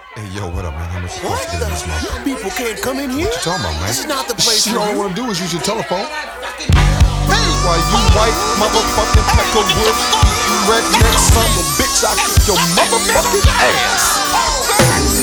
Hey, yo, what up, man? How much you supposed to get in this You motherfucker? people can't come in here. What you talking about, man? This is not the place Shit, for all I you. want to do is use your telephone. Hey, why you white motherfucking Peckerwood, you redneck son of a bitch, I kick your motherfucking ass.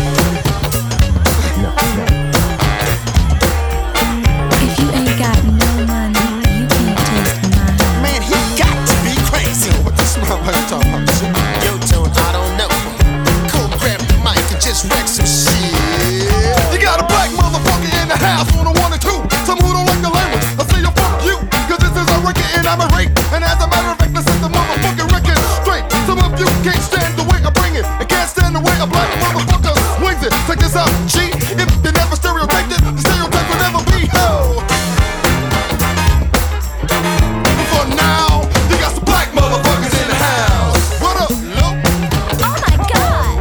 If you ain't got no money, you can't taste mine. Man, he got to be crazy. What the smell like you talking about? Shit. Yo, Tone, I don't know. Go grab the mic and just wreck some shit. You got a black motherfucker in the house on a 1 or 2. Some who don't like the language, I say yo fuck you. Cause this is a record and I'm a rape. And as a matter of fact, this is the motherfucking record straight. Some of you can't stand the way I bring it. And can't stand the way a black motherfucker swings it. Check this out, G. If you never stereotyped it, the stereotype will never be held. For now, you got some black motherfuckers in the house. What up, look? Oh my god!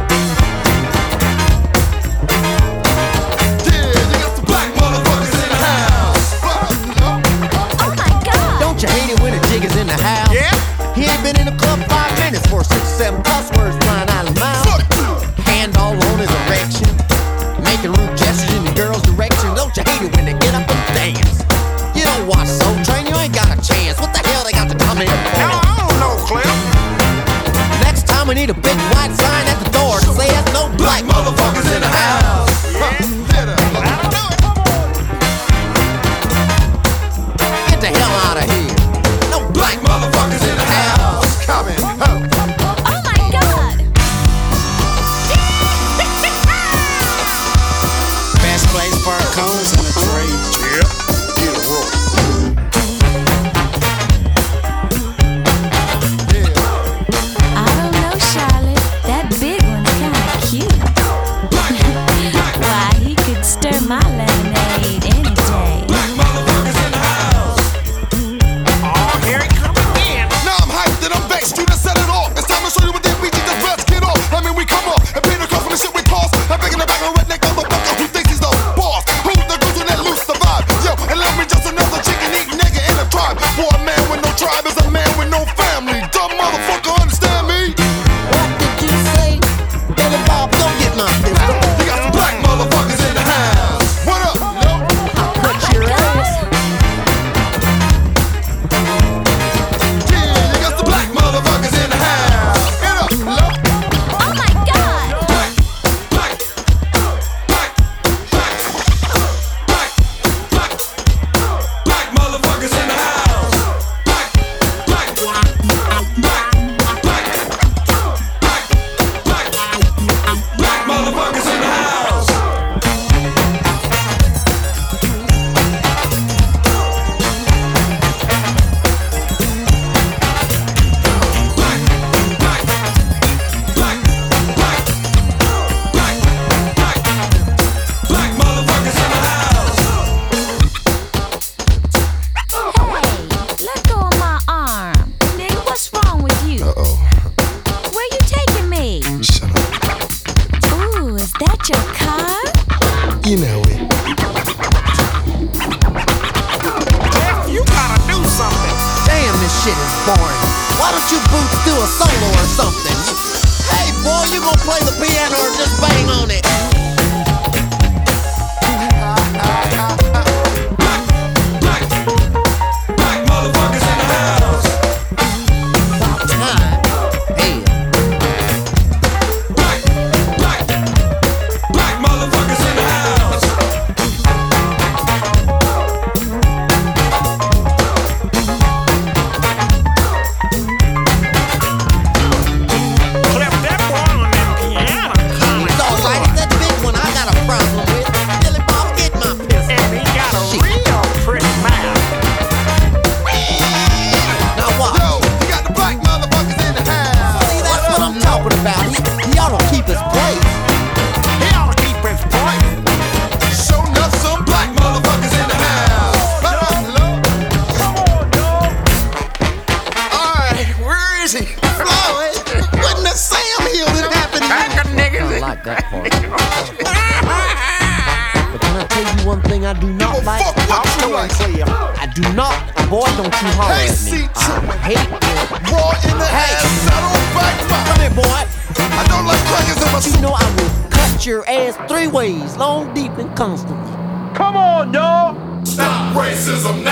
Yeah, you got some black motherfuckers in the house. What up, look? Oh my god! Don't you hate it when a jig is in the house? Yeah? He ain't been in the club 5 minutes for 6, 7 cuss words flying out his mouth. Fuck you. Hand all on his erection, making rude gestures in the girl's direction. Don't you hate it when they get up and dance? You don't watch Soul Train, you ain't got a chance. What the hell they got to come here for? I don't know, Cliff. Next time we need a big white sign at the door to say there's no black motherfuckers in the house. Get the hell out of here. No black motherfuckers in the house. Coming up. Oh my god! Best place for cones in the trade. Yep. Get a roll. I don't know, Charlotte. That big one's kinda cute. Why, he could stir my lemonade any day. Oh, here it comes again. Now I'm hyped and I'm vexed, you done set it off. It's time to show you what DPG just best get off. I mean, we come off and Peter comes from the shit we toss. I'm big in the back of a redneck motherfucker who thinks he's the boss. Who's the goose that loose the vibe? Yo, and let me just another chicken eating nigga in a tribe. For a man with no tribe is a man with no family. Dumb motherfucker, understand me? What did you say? Billy Bob, don't get my pistol. You got some black motherfuckers in the house. What up? No? Put your ass. Yeah, you got some black motherfuckers in the house. Get up, low. Oh my god! Black motherfuckers in the house. Black motherfuckers in the house. Black motherfuckers in the house. Hey, let go of my arm. Nigga, what's wrong with you? Uh-oh. Where you taking me? Shut up. Ooh, is that your car? You know it. Jeff, you gotta do something. Damn, this shit is boring. Why don't you boots do a solo or something? Hey, boy, you gonna play the piano or just bang on it? Black motherfuckers in the house. About time. Hell. Black motherfuckers in the house. Cliff, that boy on that piano coming. It's alright, it's that big one I got a problem with. Billy Bob, get my pistol. And he got a Shit. real pretty mouth. Now what? Yo, you got the black motherfuckers in the house. See, that's what I'm talking about. He ought to keep his place. He ought to keep his point. Show enough some black motherfuckers in the house. Alright, where is he? Floyd, wasn't that Sam Hill that happened? Back a niggas. I like that part. But can I tell you one thing I do not Oh, like? fuck what you like. I do not, boy, don't you holler Hey, at me. C2. I hate it. Raw in the Hey. ass, saddle back. Come here, boy. I don't like crackers in my You know I will Get your ass 3 ways, long, deep, and constantly. Come on, y'all! Stop racism now.